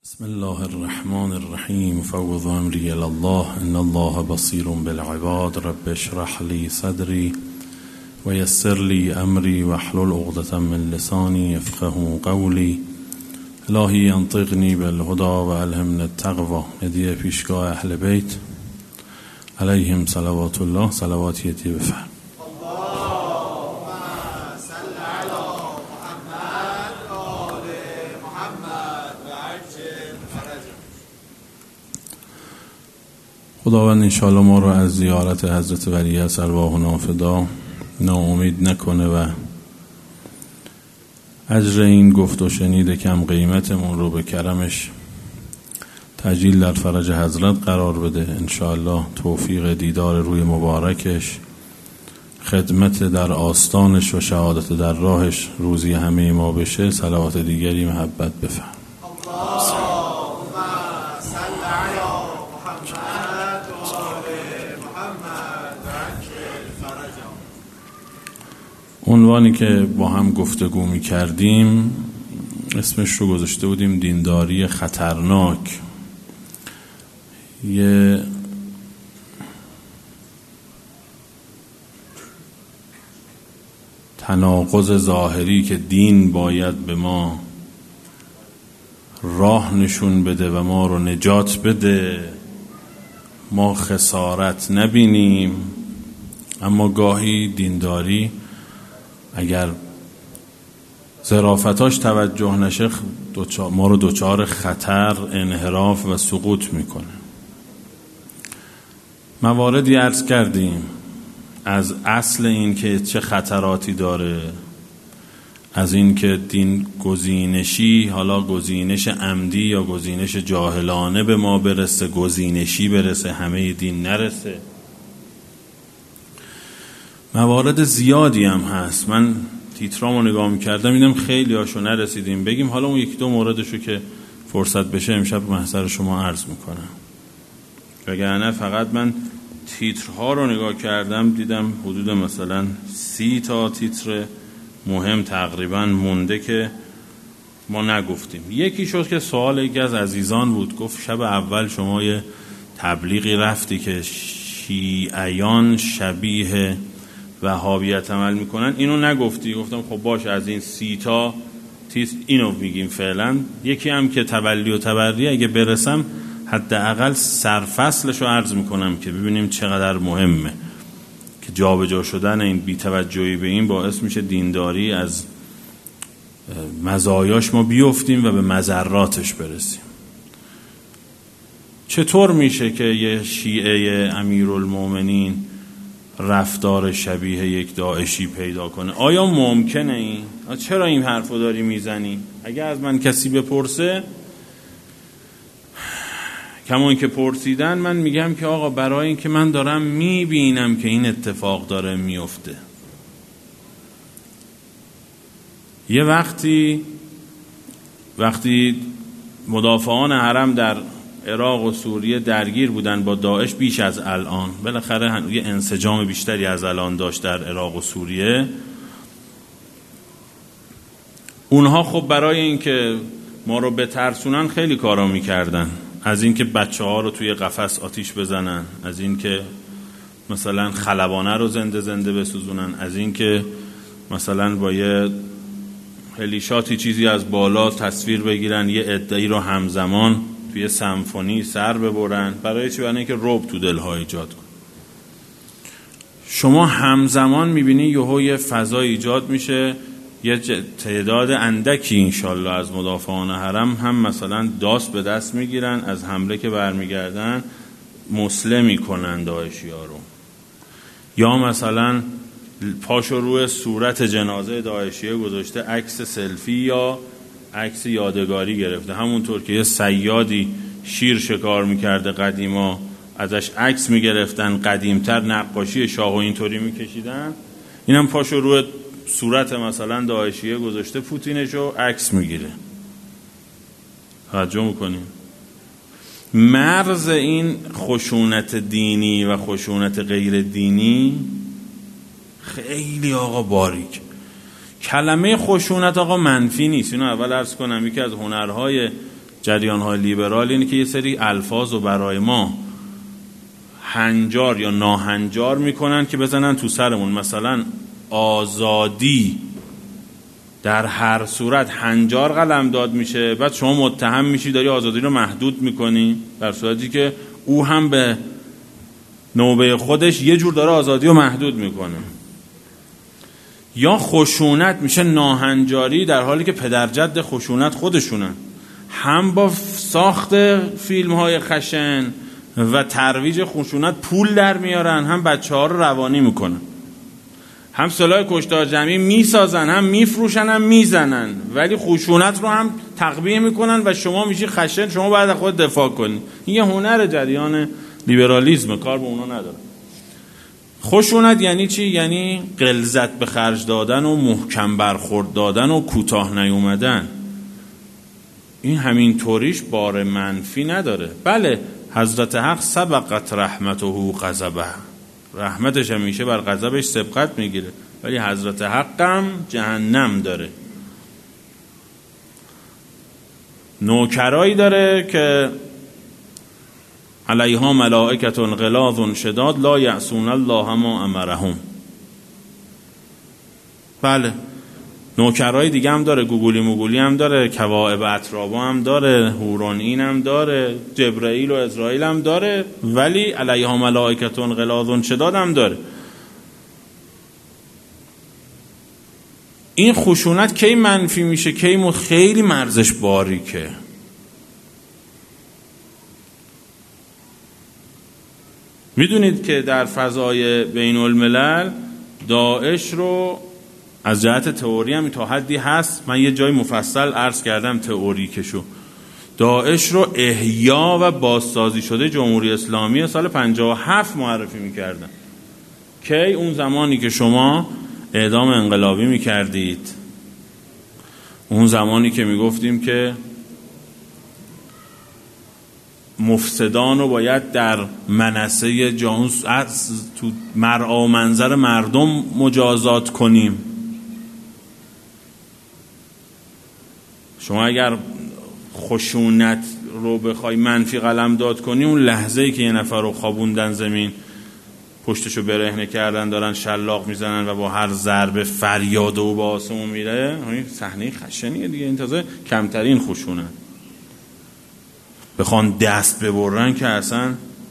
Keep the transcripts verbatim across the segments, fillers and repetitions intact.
بسم الله الرحمن الرحیم فوض امری الی الله ان الله بصیر بالعباد رب اشرح لی صدری و یسر لی امری واحلل عقدة من لسانی یفقهوا قولی الهی انطقنی بالهدی و الهمنا التقوی. هدیه پیشگاه اهل بیت علیهم صلوات الله. صلواتیتی بفرم. خداوند انشاءالله ما رو از زیارت حضرت ولی از ارواح و نافدا ناامید نکنه و اجر این گفت و شنید کم قیمتمون رو به کرمش تجلیل در فرج حضرت قرار بده. انشاءالله توفیق دیدار روی مبارکش، خدمت در آستانش و شهادت در راهش روزی همه ما بشه. صلوات دیگری محبت بفرم. عنوانی که با هم گفتگو می کردیم اسمش رو گذاشته بودیم دینداری خطرناک. یه تناقض ظاهری که دین باید به ما راه نشون بده و ما رو نجات بده، ما خسارت نبینیم، اما گاهی دینداری اگر ظرافتاش توجه نشه ما رو دوچار خطر، انحراف و سقوط میکنه. مواردی عرض کردیم از اصل این که چه خطراتی داره، از این که دین گزینشی، حالا گزینش عمدی یا گزینش جاهلانه به ما برسه، گزینشی برسه همه دین نرسه. موارد زیادی هم هست. من تیترامو نگاه میکردم دیدم خیلی هاشو نرسیدیم بگیم، حالا اون یک دو موردشو که فرصت بشه امشب محضر شما عرض میکنم. وگرنه فقط من تیترها رو نگاه کردم دیدم حدود مثلا سی تا تیتر مهم تقریبا مونده که ما نگفتیم. یکی شد که سوال یکی از عزیزان بود، گفت شب اول شما یه تبلیغی رفتی که شیعیان شبیه وهابیت عمل میکنن، اینو نگفتی. گفتم خب باش، از این سی تا تیتر اینو میگیم فعلا. یکی هم که تولی و تبری اگه برسم حداقل سرفصلشو عرض میکنم که ببینیم چقدر مهمه که جابجا شدن این بی‌توجهی به این باعث میشه دینداری از مزایاش ما بیفتیم و به مضراتش برسیم. چطور میشه که یه شیعه امیرالمومنین رفتار شبیه یک داعشی پیدا کنه؟ آیا ممکنه این؟ چرا این حرفو داری میزنی؟ اگه از من کسی بپرسه، کما این که پرسیدن، من میگم که آقا برای این که من دارم میبینم که این اتفاق داره میفته. یه وقتی وقتی مدافعان حرم در عراق و سوریه درگیر بودن با داعش بیش از الان، بالاخره یه انسجام بیشتری از الان داشت در عراق و سوریه، اونها خب برای اینکه ما رو بترسونن خیلی کارا میکردن، از اینکه بچه ها رو توی قفس آتیش بزنن، از اینکه مثلا خلبانه رو زنده زنده بسوزونن، از اینکه مثلا با یه هلیشاتی چیزی از بالا تصویر بگیرن یه عده‌ای رو همزمان توی سمفونی سر ببرن. برای چی؟ برای اینکه رعب تو دلها ایجاد کن. شما همزمان میبینی یهو یه فضا ایجاد میشه، یه تعداد اندکی انشالله از مدافعان حرم هم مثلا داست به دست میگیرن، از حمله که برمیگردن مسلم میکنن داعشی ها رو، یا مثلا پاشو روی صورت جنازه داعشیه گذاشته عکس سلفی یا عکس یادگاری گرفته. همونطور که یه صیادی شیر شکار میکرده قدیما، ازش عکس میگرفتن، قدیمتر نقاشی شاه و اینطوری میکشیدن، اینم پاشو روی صورت مثلا داعشیه گذاشته پوتینشو عکس میگیره. توجه میکنیم مرز این خشونت دینی و خشونت غیر دینی خیلی آقا باریک. کلمه خشونت آقا منفی نیست، اینو اول عرض کنم. یکی از هنرهای جریان‌های لیبرال اینه که یه سری الفاظ رو برای ما هنجار یا ناهنجار میکنن که بزنن تو سرمون. مثلا آزادی در هر صورت هنجار قلمداد میشه، بعد شما متهم میشی داری آزادی رو محدود میکنی، در صورتی که او هم به نوبه خودش یه جور داره آزادی رو محدود میکنه. یا خشونت میشه ناهنجاری، در حالی که پدر جد خشونت خودشونن، هم با ساخت فیلم های خشن و ترویج خشونت پول در میارن، هم بچه ها رو روانی میکنن، هم سلاح کشتار جمعی میسازن، هم میفروشن، هم میزنن، ولی خشونت رو هم تقویه میکنن و شما میشی خشن، شما باید خود دفاع کنی. این یه هنر جریان لیبرالیسم، کار به اونا نداره. خشونت یعنی چی؟ یعنی غلظت به خرج دادن و محکم برخورد دادن و کوتاه نیومدن. این همین طوریش بار منفی نداره. بله، حضرت حق سبقت رحمته غضبه، رحمتش همیشه بر غضبش سبقت میگیره، ولی حضرت حق هم جهنم داره. نوکرایی داره که علیها ملائکة غلاظ شداد لا یعصون الله ما امرهم. بله، نوکرای دیگه هم داره، گوگولی موگولی هم داره، کواعب اترابا هم داره، هورون این هم داره، جبرائیل و اسرائیل هم داره، ولی علیها ملائکة غلاظ شداد هم داره. این خشونت کی منفی میشه؟ کی خیلی مرزش باریکه. میدونید که در فضای بین الملل داعش رو از جهت تئوری هم تا حدی هست، من یه جای مفصل عرض کردم تئوریکشو، داعش رو احیا و بازسازی شده جمهوری اسلامی سال پنجاه و هفت معرفی میکردن. کی؟ اون زمانی که شما اعدام انقلابی میکردید، اون زمانی که میگفتیم که مفسدان رو باید در منصه جهان تو مرعا منظر مردم مجازات کنیم. شما اگر خشونت رو بخوای منفی قلمداد کنی، اون لحظه‌ای که یه نفر رو خوابوندن زمین، پشتشو برهنه کردن، دارن شلاق میزنن و با هر ضربه فریاد و با آسمون میره، این صحنه خشنیه دیگه. این تازه کمترین خشونت. بخوان دست ببرن که اصلا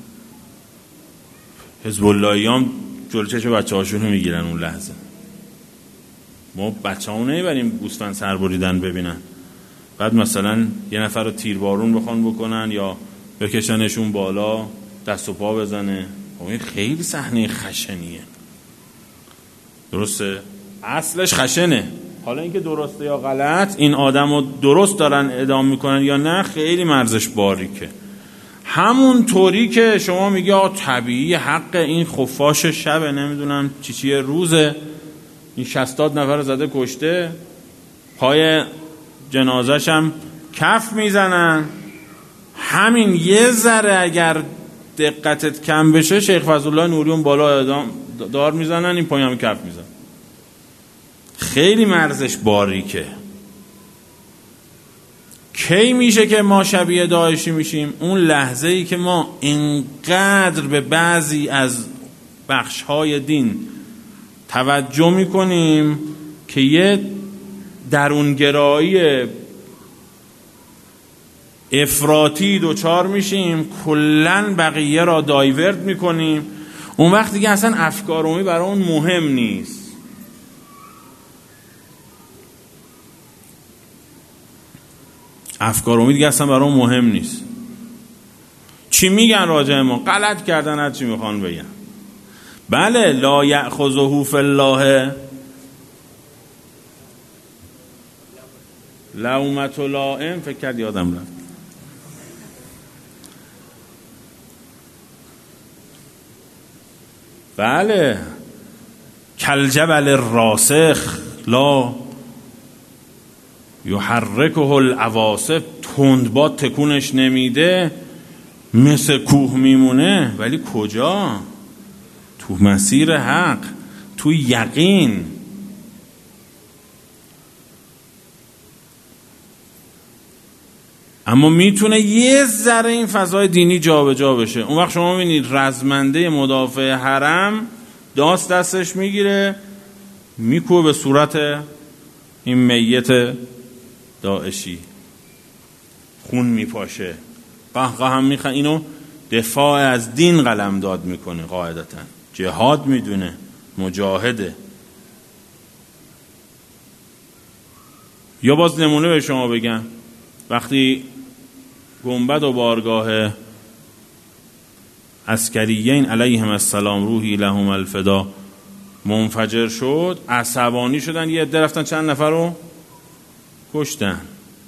حزب اللهیام جلوی چشم بچه هاشونو میگیرن اون لحظه. ما بچه هامون نمیبریم گوسفند سر بریدن ببینن، بعد مثلا یه نفر رو تیربارون بخوان بکنن یا بکشنشون بالا دست و پا بزنه. این خیلی صحنه خشنیه. درسته؟ اصلش خشنه. حالا اینکه درسته یا غلط، این آدم رو درست دارن اعدام میکنن یا نه، خیلی مرزش باریکه. همون طوری که شما میگی آه طبیعی حق این خفاش شبه، نمیدونم چی چیه روزه، این شصتاد نفر زده کشته، پای جنازش هم کف میزنن. همین یه ذره اگر دقتت کم بشه، شیخ فضلالله نوری اون بالا اعدام دار میزنن، این پای هم کف میزنن. خیلی مرزش باریکه. کی میشه که ما شبیه داعشی میشیم؟ اون لحظه ای که ما اینقدر به بعضی از بخشهای دین توجه میکنیم که یه درونگرایی افراطی دوچار میشیم، کلن بقیه را دایورت میکنیم. اون وقت دیگه اصلا افکار عمومی برای اون مهم نیست. افکار عمومی دیگه اصلا برای اون مهم نیست. چی میگن راجع ما؟ غلط کردن، هر چی میخوان بگن. بله، لا یأخذه فی الله لومة لائم. فکر کرد یادم رفت. بله، کالجبل الراسخ لا یحرکه العواصف. تندباد تکونش نمیده، مثل کوه میمونه. ولی کجا؟ تو مسیر حق، تو یقین. اما میتونه یه ذره این فضای دینی جابجا بشه. اون وقت شما میبینید رزمنده مدافع حرم داست دستش میگیره میکوه به صورت این میت داعشی، خون میپاشه، قهقه هم میخواد. اینو دفاع از دین قلمداد میکنه، قاعدتا جهاد میدونه، مجاهده. یا باز نمونه به شما بگم، وقتی گنبد و بارگاه عسکریین علیهم السلام روحی لهم الفدا منفجر شد، عصبانی شدن، یه عده رفتن چند نفر رو کشتن.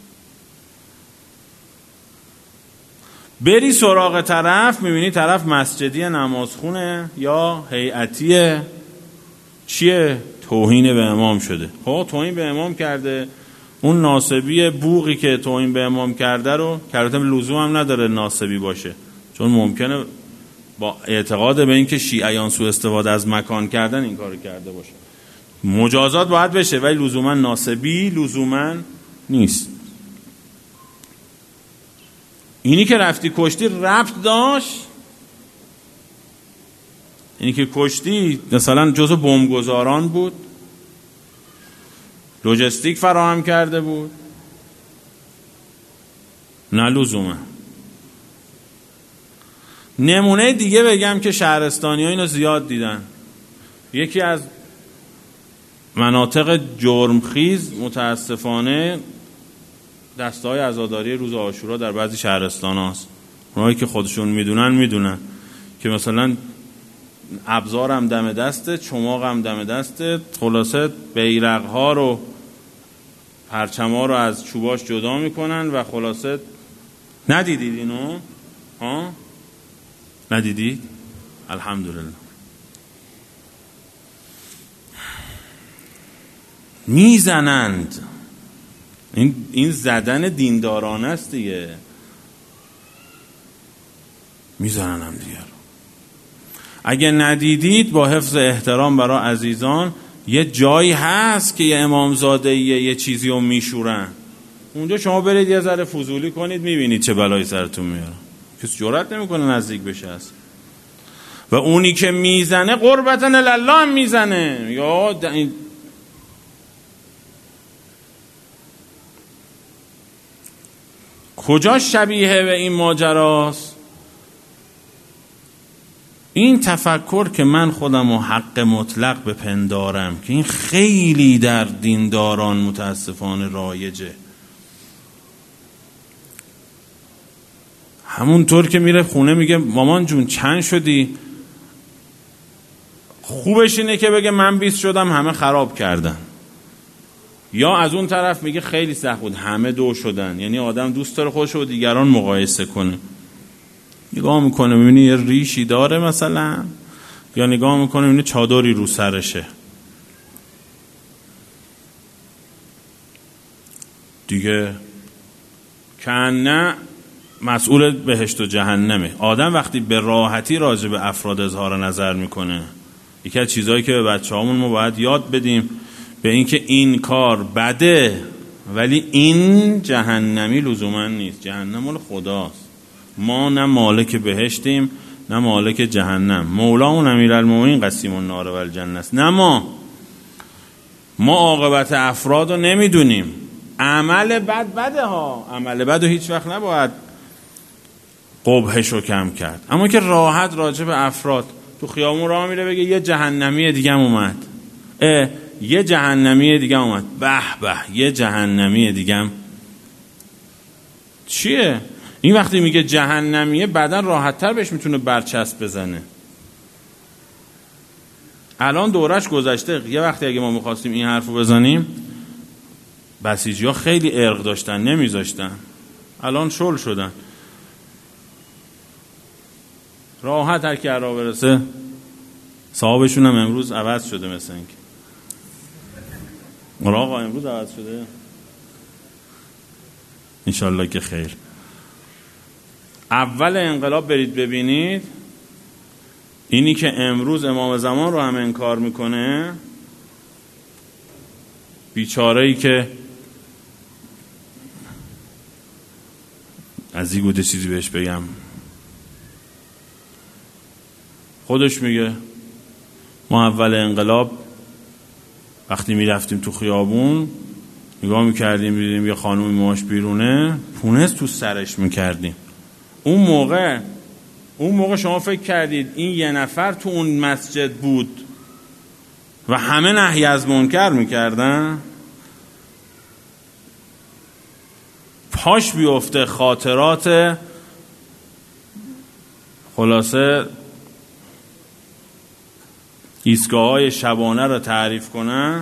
بری سراغ طرف میبینی طرف مسجدی نمازخونه یا هیئتیه، چیه؟ توهین به امام شده. خب توهین به امام کرده، اون ناسبی بوقی که توهین به امام کرده رو کرده، لزوم هم نداره ناسبی باشه، چون ممکنه با اعتقاد به این که شیعیان سوء استفاده از مکان کردن این کارو کرده باشه. مجازات باید بشه ولی لزوما ناسبی لزوما نیست. اینی که رفتی کشتی ربط داشت، اینی که کشتی مثلا جزو بمبگذاران بود، لوجستیک فراهم کرده بود، نه لزوما. نمونه دیگه بگم که شهرستانی ها اینو زیاد دیدن. یکی از مناطق جرمخیز متاسفانه دسته‌های عزاداری روز عاشورا در بعضی شهرستان هاست. اونایی که خودشون میدونن میدونن که مثلا ابزار هم دم دسته، چماق هم دم دسته، خلاصه بیرق ها رو پرچم ها رو از چوباش جدا میکنن و خلاصه ندیدید اینو؟ ها؟ ندیدید؟ الحمدلله. میزنند. این این زدن دیندارانه است دیگه. میزنن هم دیگه. اگه ندیدید با حفظ احترام برای عزیزان، یه جایی هست که یه امامزاده یه, یه چیزی رو میشورن، اونجا شما برید یه ذره فضولی کنید میبینید چه بلایی سرتون میاره. کسی جرئت نمیکنه نزدیک بشه است. و اونی که میزنه قربتن الله هم میزنه. یا این کجا شبیه به این ماجراست؟ این تفکر که من خودم و حق مطلق بپندارم که این خیلی در دینداران متاسفانه رایجه. همونطور که میره خونه میگه مامان جون چند شدی؟ خوبش اینه که بگه من بیست شدم همه خراب کردن. یا از اون طرف میگه خیلی سخت بود همه دو شدن. یعنی آدم دوست داره خودش رو دیگران مقایسه کنه. نگاه میکنه میبینی یه ریشی داره مثلا، یا نگاه میکنه میبینی چادری رو سرشه دیگه، کنه مسئول بهشت و جهنمه. آدم وقتی به راحتی راجع به افراد اظهار نظر میکنه، یکی از چیزهایی که به بچه هامون ما باید یاد بدیم به این که این کار بده ولی این جهنمی لزوما نیست. جهنم مال خداست. ما نه مالک بهشتیم نه مالک جهنم. مولانا امیرالمومنین قسیم النار و الجنه است، نه ما. ما عاقبت افراد رو نمیدونیم. عمل بد بده ها، عمل بد رو هیچ وقت نباید قبحش رو کم کرد. اما که راحت راجع به افراد تو خیابون راه میره بگه یه جهنمی دیگه هم اومد، اه یه جهنمی دیگه اومد، به به یه جهنمی دیگه هم چیه؟ این وقتی میگه جهنمیه بعدن راحت تر بهش میتونه برچسب بزنه. الان دورش گذشته. یه وقتی اگه ما میخواستیم این حرفو بزنیم بسیجی ها خیلی ارق داشتن نمیذاشتن، الان شل شدن. راحت هر کی را برسه. صاحبشون هم امروز عوض شده مثل اینکه. آقا امروز عوض شده انشالله که خیر. اول انقلاب برید ببینید اینی که امروز امام زمان رو هم انکار میکنه، بیچاره‌ای که نزدیک بوده چیزی بهش بگم. خودش میگه ما اول انقلاب وقتی میرفتیم تو خیابون نگاه میکردیم دیدیم یه خانومی موهاش بیرونه پونس تو سرش میکردیم. اون موقع اون موقع شما فکر کردید این یه نفر تو اون مسجد بود و همه نهی از منکر میکردن؟ پاش بیفته خاطرات خلاصه ایستگاه‌های شبانه رو تعریف کنن،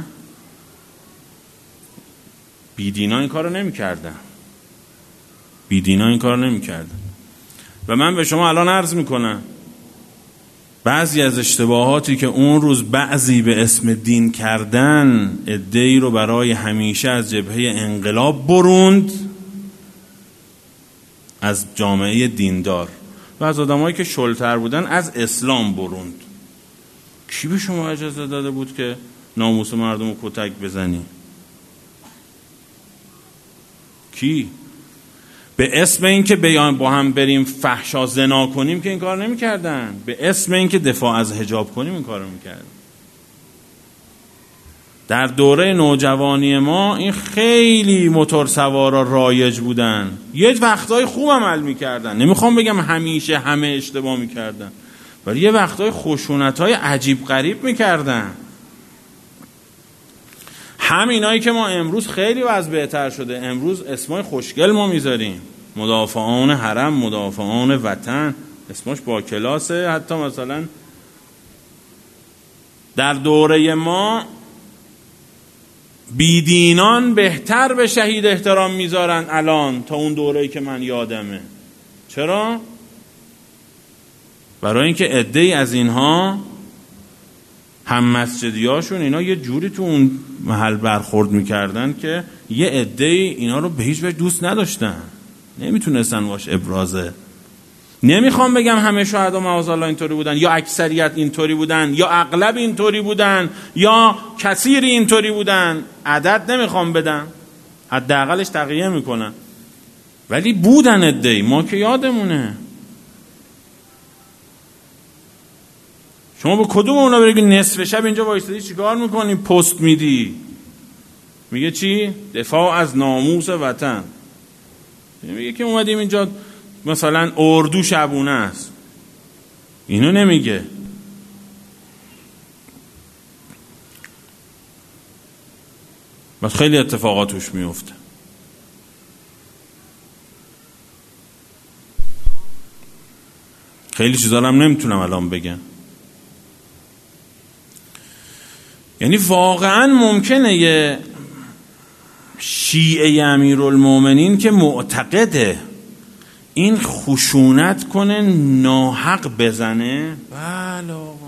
بیدینا این کارو نمی‌کردن. بیدینا این کارو نمی‌کردن. و من به شما الان عرض میکنم بعضی از اشتباهاتی که اون روز بعضی به اسم دین کردن عده‌ای رو برای همیشه از جبهه انقلاب بروند، از جامعه دیندار و از آدمایی که شلتر بودن از اسلام بروند. کی به شما اجازه داده بود که ناموس مردم رو کتک بزنی؟ کی؟ به اسم این که بیان با هم بریم فحشا زنا کنیم که این کار نمی کردن. به اسم این که دفاع از حجاب کنیم این کار می کردن. در دوره نوجوانی ما این خیلی موتور سوارا رایج بودن، یه وقتای خوب عمل می کردن، نمیخوام بگم همیشه همه اشتباه می کردن، ولی یه وقتای خشونتای عجیب غریب می کردن. همینایی که ما امروز خیلی وضع بهتر شده، امروز اسمای خوشگل ما میذاریم، مدافعان حرم، مدافعان وطن، اسمش با کلاسه. حتی مثلا در دوره ما بیدینان بهتر به شهید احترام میذارن الان تا اون دوره‌ای که من یادمه. چرا؟ برای اینکه عده‌ای از اینها هم مسجدیاشون اینا یه جوری تو اون محل برخورد میکردن که یه عده‌ای اینا رو به هیچ وجه دوست نداشتن، نمیتونستن باش ابرازه. نمیخوام بگم همه شهدا معاذالله اینطوری بودن یا اکثریت اینطوری بودن یا اغلب اینطوری بودن یا کثیری اینطوری بودن، عدد نمیخوام بدم، حداقلش تقیه میکنن، ولی بودن عده‌ای، ما که یادمونه. شما با کدوم اونا بگید نصف شب اینجا وایسادی چیکار میکنی؟ پست میدی، میگه چی؟ دفاع از ناموس وطن. میگه که اومدیم اینجا مثلا اردو شبونه است، اینو نمیگه. بس خیلی اتفاقات توش میفته. خیلی چیزا هم نمیتونم الان بگم. یعنی واقعا ممکنه یه شیعه امیرالمومنین که معتقده این خشونت کنه ناحق بزنه، بله آقا،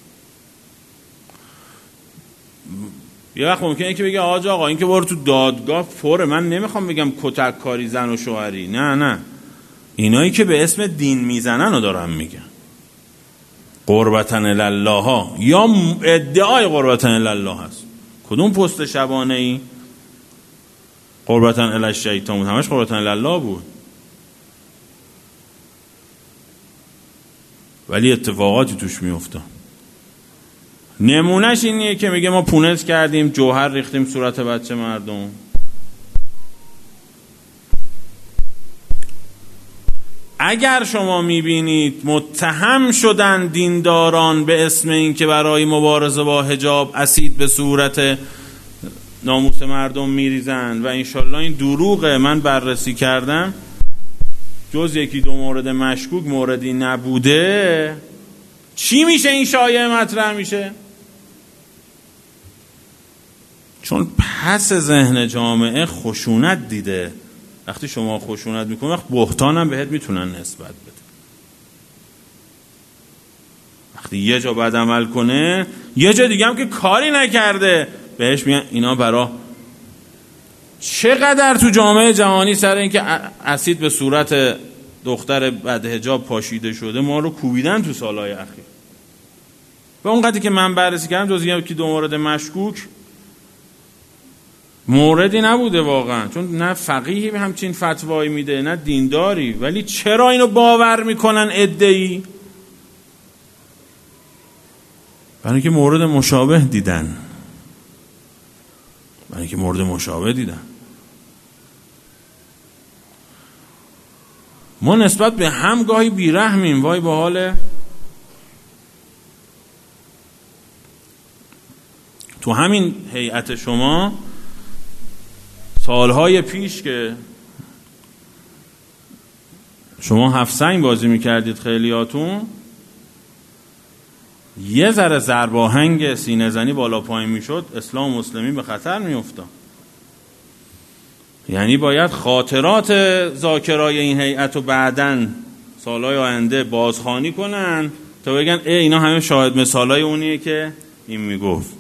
یه وقت ممکنه که بگه آج آقا این که برو تو دادگاه فوره، من نمیخوام بگم کتک کاری زن و شوهری، نه نه، اینایی که به اسم دین میزنن رو دارم میگن، قربتن الله ها یا ادعای قربتن الله هست. کدوم پست شبانه ای؟ قربتن الی الشیطان بود، همش قربتن الله بود. ولی اتفاقاتی توش میفته. نمونهش اینیه که میگه ما پونس کردیم، جوهر ریختیم صورت بچه مردم. اگر شما میبینید متهم شدن دینداران به اسم این که برای مبارزه با حجاب اسید به صورت ناموس مردم میریزن و انشالله این دروغه، من بررسی کردم، جز یکی دو مورد مشکوک موردی نبوده، چی میشه این شایعه مطرح میشه؟ چون پس ذهن جامعه خشونت دیده. وقتی شما خشونت میکنی وقت بهتان هم بهت میتونن نسبت بده. وقتی یه جا بد عمل کنه یه جا دیگه هم که کاری نکرده بهش میگن اینا برا. چقدر تو جامعه جهانی سر این که اسید به صورت دختر بدحجاب پاشیده شده ما رو کوبیدن تو سالهای اخیر. و اونقدری که من بررسی کردم جز یکی دو مورد مشکوک موردی نبوده واقعا، چون نه فقیهی به همچین فتوایی میده نه دینداری، ولی چرا اینو باور میکنن عده‌ای؟ برای اینکه مورد مشابه دیدن، برای اینکه مورد مشابه دیدن. ما نسبت به هم گاهی بیرحمیم. وای به حال تو همین هیئت شما سالهای پیش که شما هفت سنگ بازی میکردید خیلیاتون، یه ذره ضرب آهنگ سینه زنی بالا پایین میشد، اسلام مسلمین به خطر میافتاد. یعنی باید خاطرات ذاکرای این هیئت رو بعدن سالهای آینده بازخوانی کنن تا بگن ای اینا همه شاهد مثالای اونیه که این میگفت.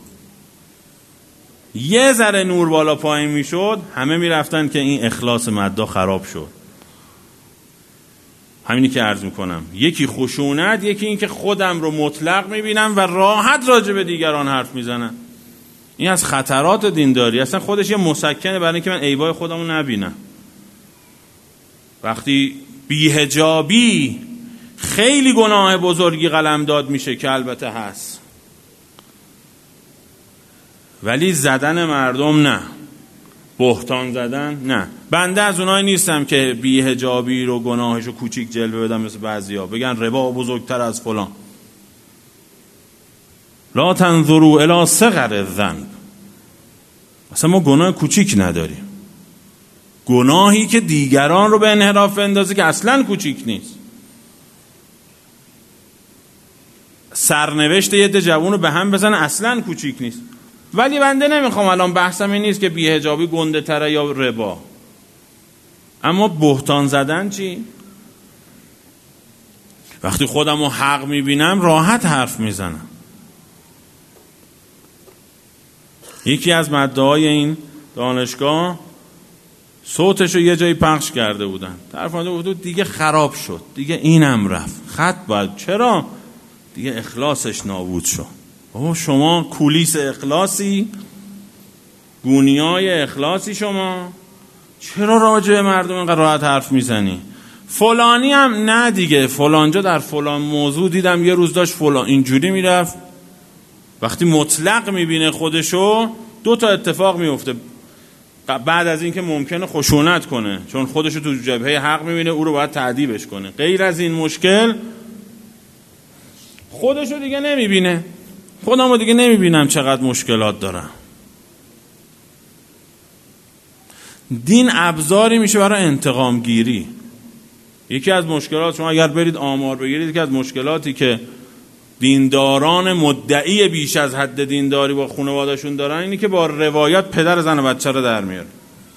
یه ذره نور بالا پایین میشد، همه میرفتن که این اخلاص مدعا خراب شد. همینی که عرض میکنم، یکی خشونت، یکی این که خودم رو مطلق میبینم و راحت راجع به دیگران حرف میزنم. این از خطرات دینداری اصلا خودش یه مسکنه برای اینکه من عیبای خودمو نبینم. وقتی بی‌حجابی خیلی گناه بزرگی قلمداد میشه که البته هست، ولی زدن مردم نه، بهتان زدن نه. بنده از اونایی نیستم که بی‌حجابی رو گناهشو کوچیک جلوه بدم مثل بعضیا بگن ربا بزرگتر از فلان. لا تنظروا الی صغر الذنب. اصلا ما گناه کوچیک نداریم، گناهی که دیگران رو به انحراف اندازه که اصلا کوچیک نیست. سرنوشت یه ده جوون رو به هم بزنه اصلا کوچیک نیست. ولی بنده نمیخوام الان بحثم این نیست که بی‌حجابی گنده تره یا ربا، اما بهتان زدن چی؟ وقتی خودم رو حق میبینم راحت حرف میزنم. یکی از مدعای این دانشگاه صوتش رو یه جایی پخش کرده بودن، طرف آمده بود دیگه خراب شد، دیگه اینم رفت، خط باید، چرا؟ دیگه اخلاصش نابود شد. بابا شما کولیس اخلاصی، گونیای اخلاصی، شما چرا راجع مردم اینقدر راحت حرف میزنی؟ فلانی هم نه دیگه، فلانجا در فلان موضوع دیدم یه روز داشت فلان اینجوری میرفت. وقتی مطلق میبینه خودشو، دو تا اتفاق میفته بعد از این که ممکنه خشونت کنه، چون خودشو تو جبهه حق میبینه، او رو باید تعذیبش کنه. غیر از این مشکل خودشو دیگه نمیبینه. خودمو دیگه نمیبینم چقدر مشکلات دارم. دین ابزاری میشه برای انتقام گیری. یکی از مشکلات، شما اگر برید آمار بگیرید، یکی از مشکلاتی که دینداران مدعی بیش از حد دینداری با خانواده‌شون دارن اینی که با روایات پدر زن و بچه رو در میاره.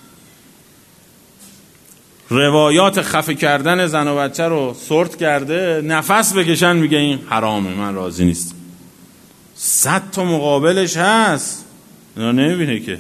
روایات خفه کردن زن و بچه رو سورت کرده، نفس بکشن میگه این حرامه، من راضی نیست. صد تا مقابلش هست، اینا نمیبینه که.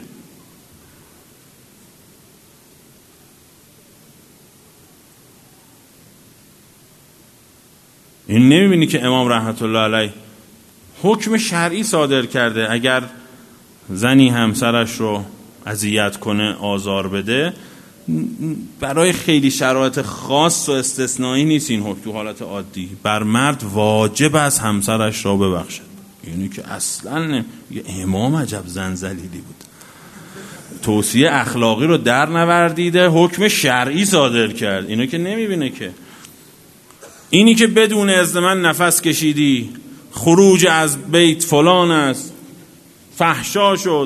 این نمیبینی که امام رحمت الله علیه حکم شرعی صادر کرده اگر زنی همسرش رو اذیت کنه، آزار بده، برای خیلی شرایط خاص و استثنایی نیست این حکم، تو حالت عادی بر مرد واجب از همسرش را ببخشد. یعنی که اصلا نه. امام عجب زنزلیلی بود، توصیه اخلاقی رو در نوردیده، حکم شرعی صادر کرد. اینو که نمیبینه که. اینی که بدون اذن من نفس کشیدی، خروج از بیت فلان است، فحشا شد،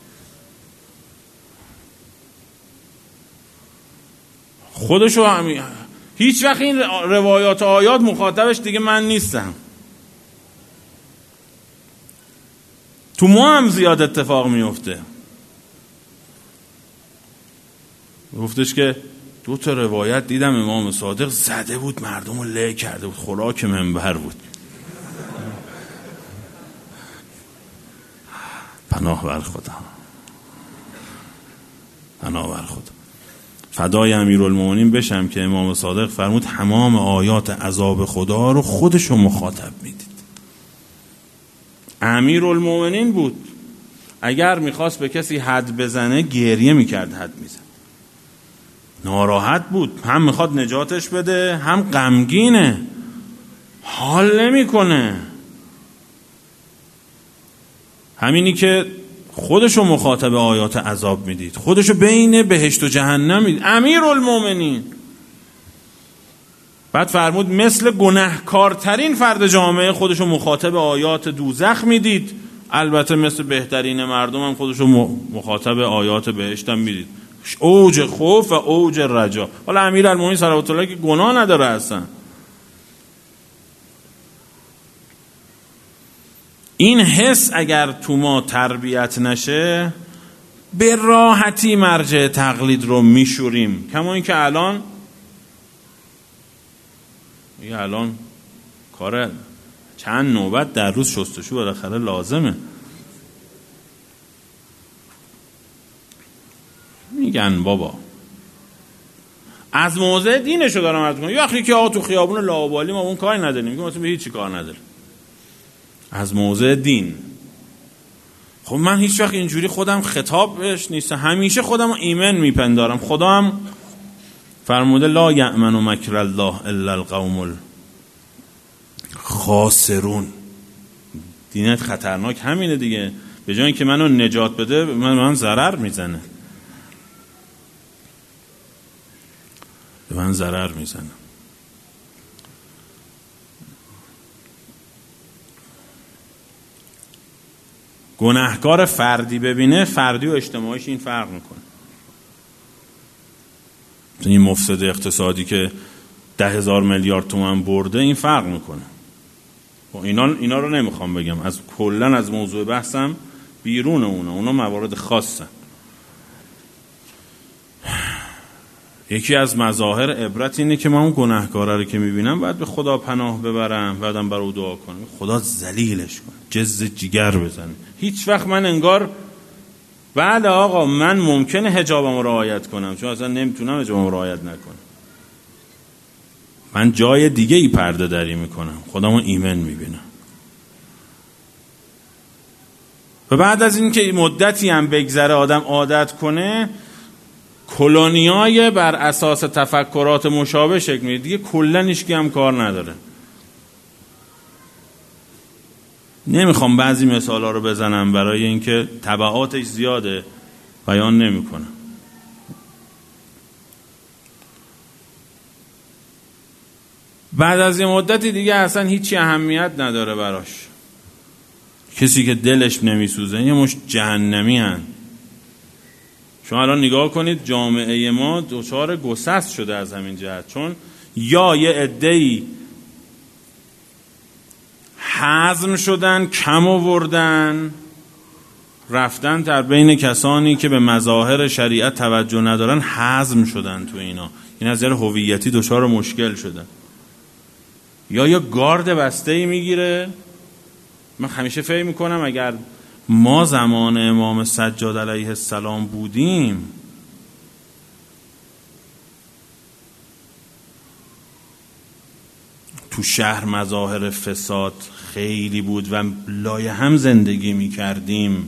خودشو همین. هیچ وقت این روایات و آیات مخاطبش دیگه من نیستم. تو ما هم زیاد اتفاق میفته. گفتش که دو تا روایت دیدم امام صادق زده بود مردم رو له کرده بود، خوراک منبر بود. پناه بر خدا، پناه بر خدا. فدای امیرالمومنین بشم که امام صادق فرمود تمام آیات عذاب خدا رو خودشو مخاطب میدید. امیرالمومنین بود. اگر میخواست به کسی حد بزنه گریه میکرد حد میزن. ناراحت بود، هم میخواد نجاتش بده هم غمگینه، حال نمیکنه. همینی که خودشو مخاطب آیات عذاب میدید، خودشو بین بهشت و جهنم میدید، امیرالمومنین. بعد فرمود مثل گناهکارترین فرد جامعه خودشو مخاطب آیات دوزخ میدید، البته مثل بهترین مردم هم خودشو مخاطب آیات بهشت هم میدید. اوج خوف و اوج رجا. حالا امیرالمومنین صلوات الله که گناه نداره اصلا. این حس اگر تو ما تربیت نشه به راحتی مرجع تقلید رو میشوریم. کما این که الان یه الان کار چند نوبت در روز شستشو بالاخره لازمه. میگن بابا از موضع دینشو دارم عرض میکنم. یا اخی که آقا تو خیابون لاابالی ما اون کاری نداریم، میگم مثلا به هیچی کار نداره. از موضع دین. خب من هیچ وقت اینجوری خودم خطابش نیستم، همیشه خودم ایمن میپندارم. خدا هم فرموده لا یأمن مکر الله الا القوم الخاسرون. دینت خطرناک همینه دیگه، به جای اینکه منو نجات بده من من ضرر میزنه، به من ضرر میزنه. گناهکار فردی ببینه، فردی و اجتماعیش این فرق میکنه. این مفسد اقتصادی که ده هزار میلیارد تومان برده این فرق میکنه. اینا اینا رو نمیخوام بگم، از کلا از موضوع بحثم بیرون اونا اونا موارد خاصه. یکی از مظاهر عبرت اینه که من اون گناهکاره رو که میبینم باید به خدا پناه ببرم، بعدم برای او دعا کنم خدا ذلیلش کنه، جز جگر بزنه. هیچ وقت من انگار بعد آقا من ممکنه حجابم رو رعایت کنم، چون اصلا نمیتونم حجابم رو رعایت نکنم، من جای دیگه ای پرده دری میکنم، خودمو ایمن میبینم. و بعد از این که مدتی هم بگذره آدم عادت کنه، کلونیای بر اساس تفکرات مشابه شکل میگیره دیگه، کلا هیچکی هم کار نداره. نمیخوام بعضی مثالا رو بزنم برای اینکه تبعاتش زیاده، بیان نمیکنم. بعد از این مدتی دیگه اصلا هیچی اهمیت نداره براش. کسی که دلش نمیسوزه یه مش جهنمی هن. شما الان نگاه کنید جامعه ما دچار گسست شده از همین جهت، چون یا یه عده‌ای حزم شدن، کم آوردن، رفتن در بین کسانی که به مظاهر شریعت توجه ندارن، حزم شدن تو اینا، این از نظر هویتی دچار مشکل شدن. یا یا گارد بسته‌ای میگیره. من همیشه فکر میکنم اگر ما زمان امام سجاد علیه السلام بودیم، تو شهر مظاهر فساد خیلی بود و لایه هم زندگی میکردیم.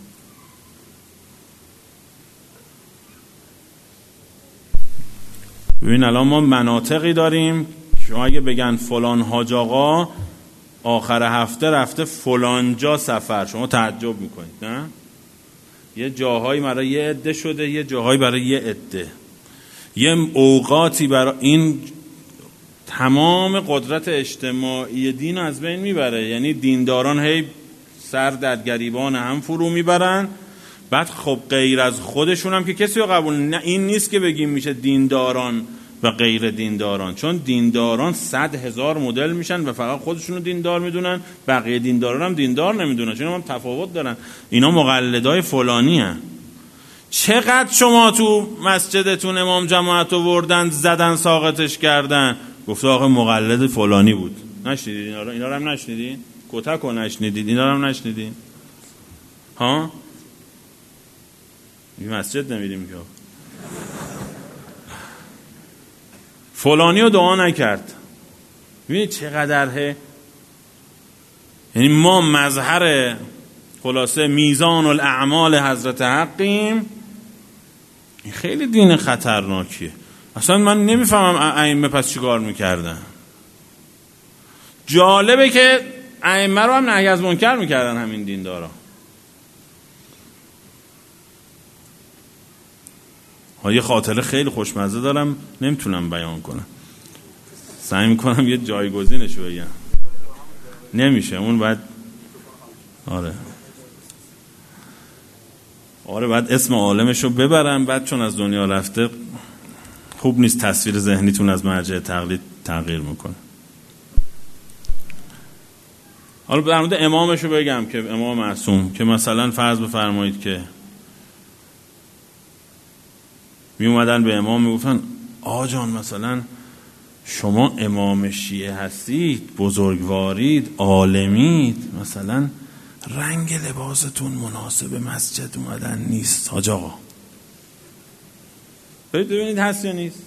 ببین الان ما مناطقی داریم که اگه بگن فلان حاج آقا آخر هفته رفته فلان جا سفر، شما تعجب میکنید نه؟ یه جاهایی برای یه عده شده، یه جاهایی برای یه عده، یه اوقاتی برای این تمام قدرت اجتماعی دین از بین میبره. یعنی دینداران هی سر در گریبان هم فرو میبرن. بعد خب غیر از خودشون هم که کسی رو قبول نه، این نیست که بگیم میشه دینداران و غیر دینداران، چون دینداران صد هزار مدل میشن و فقط خودشونو دیندار میدونن، بقیه دینداران هم دیندار نمیدونن، چون هم تفاوت دارن. اینا مقلدای فلانی هن. چقدر شما تو مسجدتون امام جماعت آوردن زدن ساقطش کردن، گفته آقا مقلد فلانی بود. نشنیدید اینا رو؟ اینا رو هم نشنیدین؟ کتک رو نشنیدید؟ اینا رو هم نشنیدین؟ ها؟ این مسجد نمیدیم که فلانی رو دعا نکرد. ببینید چقدر ه... یعنی ما مظهر خلاصه میزان الاعمال حضرت حقیم. این خیلی دین خطرناکیه. اصلا من نمیفهمم ائمه پس چیکار میکردن. جالبه که ائمه رو هم نهی از منکر میکردن همین دیندارا. ها یه خاطره خیلی خوشمزه دارم، نمیتونم بیان کنم، سعی میکنم یه جایگزینش رو بگم، نمیشه اون باید آره آره بعد اسم عالمش رو ببرم، بعد چون از دنیا رفته خوب نیست تصویر ذهنیتون از مرجع تقلید تغییر میکنه. حالا در مورد امامش رو بگم که امام معصوم که مثلا فرض بفرمایید که می اومدن به امام میگفتن آقا جان مثلا شما امام شیعه هستید، بزرگوارید، عالمید، مثلا رنگ لباستون مناسب مسجد اومدن نیست حاج آقا. برید ببینید هست یا نیست.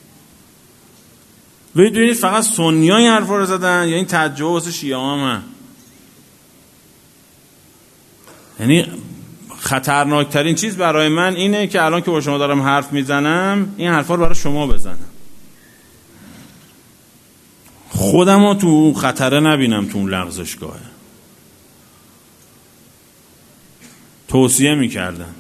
برید ببینید فقط سنی ها این حرفا رو زدن یا این تعجب واسه شیعه هم. یعنی خطرناکترین چیز برای من اینه که الان که با شما دارم حرف میزنم این حرفا رو برای شما بزنم، خودم رو تو خطره نبینم تو اون لغزشگاهه. توصیه میکردن.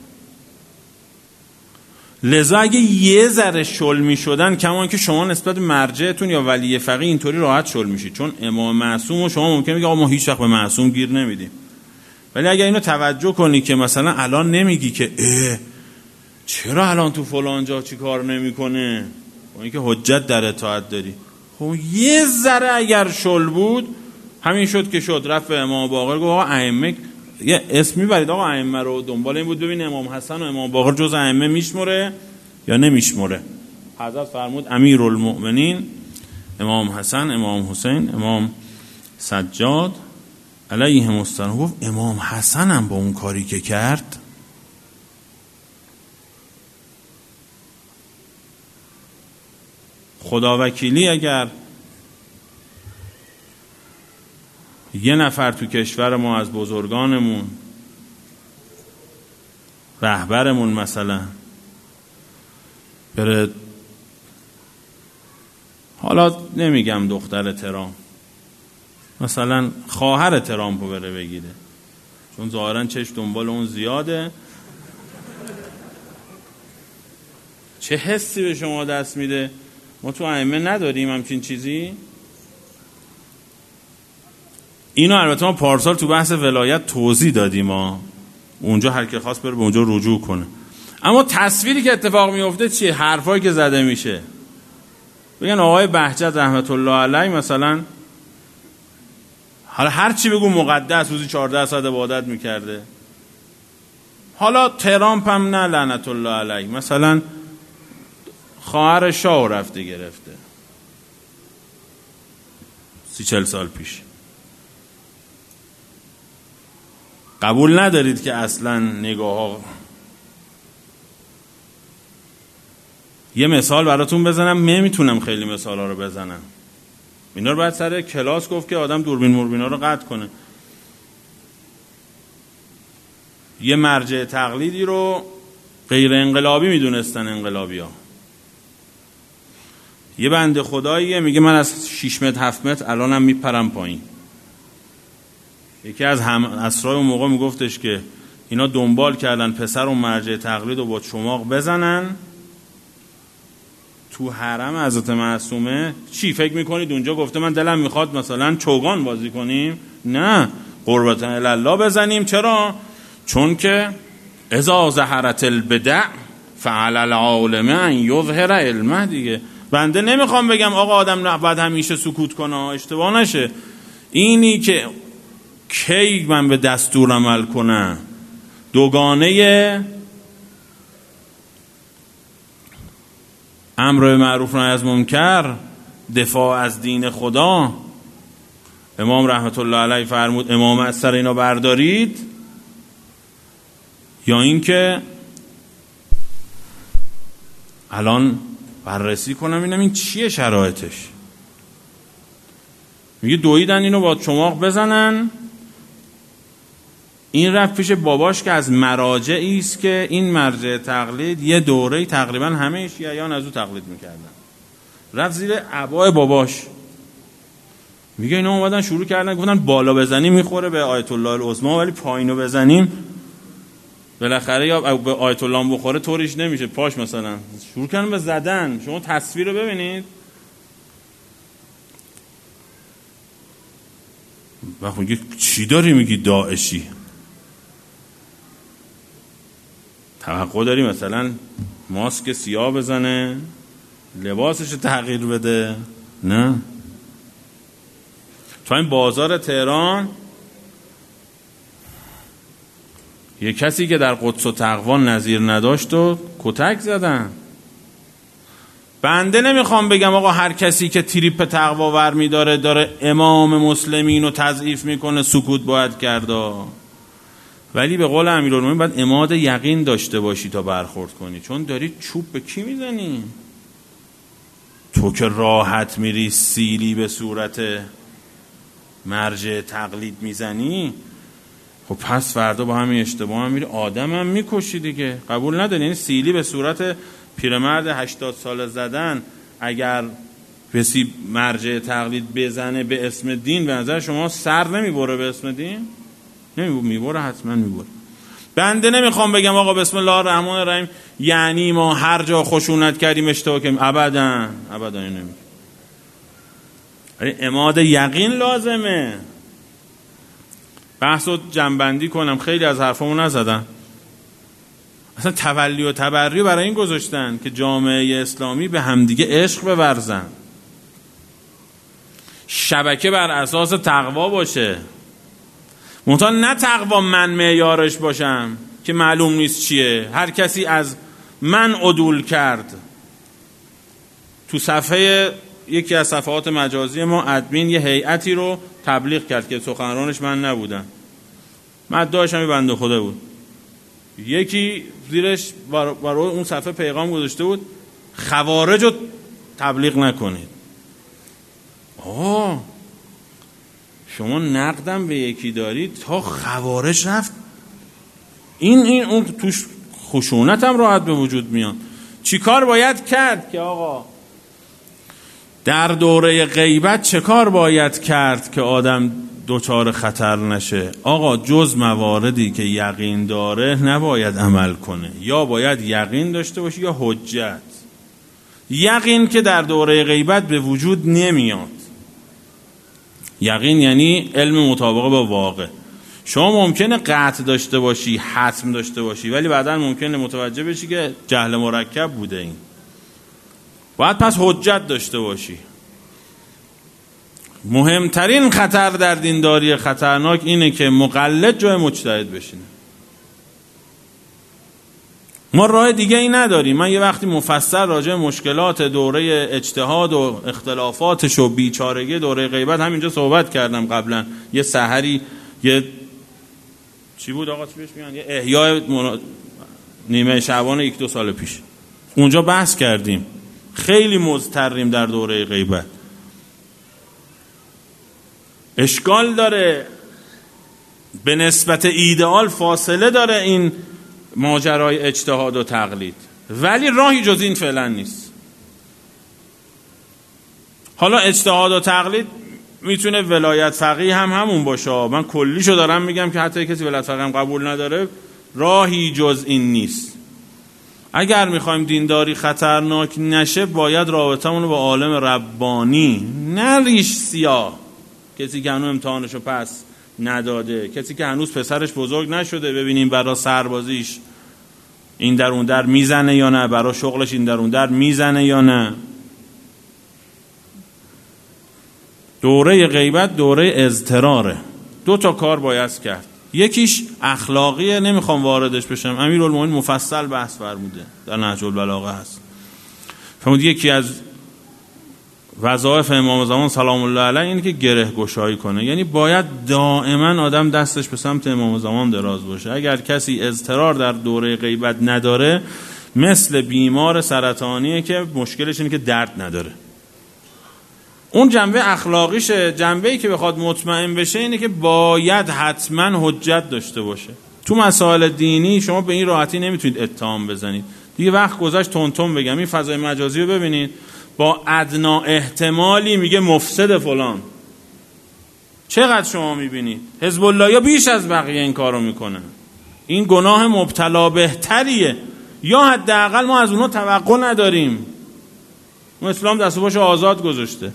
لذا اگه یه ذره شل میشدن کمان که شما نسبت به مرجعتون یا ولی فقیه اینطوری راحت شل میشید، چون امام معصوم و شما ممکنه بگید آقا ما هیچ وقت به معصوم گیر نمیدیم. ولی اگه اینو توجه کنی که مثلا الان نمیگی که اه چرا الان تو فلان جا چی کار نمیکنه، با اینکه حجت در اطاعت داری، خب یه ذره اگر شل بود همین شد که شد. رفت به امام باقر گفت آقا ائمه یه اسم میبرید آقا ائمه رو، دنبال این بود ببین امام حسن و امام باقر جز ائمه میشمره یا نمیشمره. حضرت فرمود امیرالمؤمنین امام حسن، امام حسین، امام سجاد علیهم السلام. گفت امام حسن هم با اون کاری که کرد خدا وکیلی اگر یه نفر تو کشور ما از بزرگانمون رهبرمون مثلا بره، حالا نمیگم دختر ترامپ، مثلا خواهر ترامپو بره بگیره، چون ظاهرا چشم دنبال اون زیاده، چه حسی به شما دست میده؟ ما تو ائمه نداریم همچین چیزی. اینو البته ما پارسال تو بحث ولایت توضیح دادیم، ما اونجا هر کی خواست بره به اونجا رجوع کنه. اما تصویری که اتفاق میفته چیه؟ حرفایی که زده میشه، بگن آقای بهجت رحمت الله علیه مثلا حالا هر چی بگو مقدس، روزی چهارده ساعت عبادت میکرده. حالا ترامپ هم نه لعنت الله علیه، مثلا خواهر شاه رفته گرفته سی چل سال پیش. قبول ندارید که اصلا نگاه ها. یه مثال براتون بزنم، نمیتونم خیلی مثال ها رو بزنم، اینا رو باید سر کلاس گفت که آدم دوربین موربین ها رو قطع کنه. یه مرجع تقلیدی رو غیر انقلابی میدونستن انقلابی ها. یه بنده خداییه میگه من از شش متر هفت متر الانم میپرم پایین. یکی از هم اسرای اون موقع میگفتش که اینا دنبال کردن پسر اون مرجع تقلید رو با چماق بزنن تو حرم حضرت معصومه. چی فکر میکنید اونجا گفته من دلم میخواد مثلا چوگان بازی کنیم؟ نه، قربت الله بزنیم. چرا؟ چون که اذا ظهرت البدع فعل العالم ان یظهر علمه. دیگه بنده نمیخوام بگم آقا آدم باید همیشه سکوت کنه، اشتباه نشه. اینی که کی من به دستور عمل کنم، دوگانه امر به معروف نهی از منکر، دفاع از دین خدا. امام رحمت الله علیه فرمود امام از سر اینا بردارید، یا این که الان بررسی کنم اینم این چیه شرایطش. میگه دویدن اینو با چماق بزنن این رفت پیش باباش که از مراجعی است که این مرجع تقلید یه دوره تقریبا همه شیعیان از او تقلید میکردن. رفت زیر عبای باباش، میگه اینا اومدن شروع کردن گفتن بالا بزنیم میخوره به آیت الله العظمی، ولی پایینو بزنیم بالاخره یا به آیت الله بخوره طوریش نمیشه پاش مثلا. شروع کردن به زدن. شما تصویر رو ببینید. وقت میگه چی داری میگی داعشی؟ توقع داری مثلا ماسک سیاه بزنه، لباسش تغییر بده؟ نه. تو این بازار تهران یه کسی که در قدس و تقوا نظیر نداشت و کتک زدن. بنده نمیخوام بگم آقا هر کسی که تریپ تقوا ور میداره داره امام مسلمین رو تضعیف میکنه سکوت باید کرده، ولی به قول امیرالمومنین باید عماد یقین داشته باشی تا برخورد کنی، چون داری چوب به کی میزنی؟ تو که راحت میری سیلی به صورت مرجع تقلید میزنی، خب پس فردا با همین اشتباه هم میری آدم هم میکشی دیگه. قبول نداری؟ یعنی سیلی به صورت پیرمرد هشتاد ساله زدن اگر کسی مرجع تقلید بزنه به اسم دین، به نظر شما سر نمیبره به اسم دین؟ نمیبره، میبره، حتما میبره. بنده نمیخوام بگم آقا بسم الله الرحمن الرحیم یعنی ما هر جا خشونت کردیم اشتباه کردیم، ابدا ابدا نمیگه. ولی عماد یقین لازمه. بحث رو جنبندی کنم، خیلی از حرفامو نزدن. اصلا تولی و تبری برای این گذاشتن که جامعه اسلامی به همدیگه عشق بورزن، شبکه بر اساس تقوا باشه، منتها نه تقوا من معیارش باشم که معلوم نیست چیه، هر کسی از من عدول کرد. تو صفحه یکی از صفحات مجازی ما ادمین یه هیئتی رو تبلیغ کرد که سخنرانش من نبودم، مدعاش هم بنده خدا بود. یکی زیرش برای اون صفحه پیغام گذاشته بود خوارج رو تبلیغ نکنید. آه شما نقدم به یکی دارید تا خوارج رفت، این این اون توش خشونت هم راحت به وجود میاد. چی کار باید کرد که آقا در دوره غیبت چه کار باید کرد که آدم دوچار خطر نشه؟ آقا جز مواردی که یقین داره نباید عمل کنه، یا باید یقین داشته باشی یا حجت. یقین که در دوره غیبت به وجود نمیاد. یقین یعنی علم مطابق با واقع. شما ممکنه قطع داشته باشی، حتم داشته باشی، ولی بعدا ممکنه متوجه بشی که جهل مرکب بوده. این باید پس حجت داشته باشی. مهمترین خطر در دینداری خطرناک اینه که مقلد جای مجتهد بشینه. ما راه دیگه ای نداریم. من یه وقتی مفصل راجع مشکلات دوره اجتهاد و اختلافاتش و بیچارگی دوره غیبت همینجا صحبت کردم قبلا. یه سحری یه چی بود آقا چی بهش میگن، یه احیاء منا... نیمه شعبان یک دو سال پیش اونجا بحث کردیم. خیلی مضطریم در دوره غیبت. اشکال داره، به نسبت ایدئال فاصله داره این ماجرای اجتهاد و تقلید، ولی راهی جز این فعلا نیست. حالا اجتهاد و تقلید میتونه ولایت فقیه هم همون باشه. من کلیشو دارم میگم که حتی کسی ولایت فقیه هم قبول نداره، راهی جز این نیست. اگر میخوایم دینداری خطرناک نشه باید رابطمون رو با عالم ربانی، نه ریش سیاه، کسی که هنوز امتحانشو پس نداده، کسی که هنوز پسرش بزرگ نشده ببینیم برای سربازیش این در اون در میزنه یا نه، برای شغلش این در اون در میزنه یا نه. دوره غیبت دوره اضطراره. دو تا کار باید کرد. یکیش اخلاقیه، نمیخوام واردش بشم، امیرالمومنین مفصل بحث فرموده در نهج البلاغه هست. فرمود یکی از وظایف امام زمان سلام الله علیه اینه که گره گشایی کنه، یعنی باید دائما آدم دستش به سمت امام زمان دراز باشه. اگر کسی اضطرار در دوره غیبت نداره مثل بیمار سرطانیه که مشکلش اینه که درد نداره. اون جنبه اخلاقیشه. جنبه‌ای که بخواد مطمئن بشه اینه که باید حتما حجت داشته باشه. تو مسائل دینی شما به این راحتی نمیتونید اتهام بزنید. دیگه وقت گذشت تون تون بگم. این فضای مجازی رو ببینید، با ادنا احتمالی میگه مفسد فلان. چقدر شما میبینید حزب الله یا بیش از بقیه این کارو میکنن. این گناه مبتلا بهتریه، یا حداقل ما از اونها توقع نداریم. اسلام دست و پاشو آزاد گذاشته.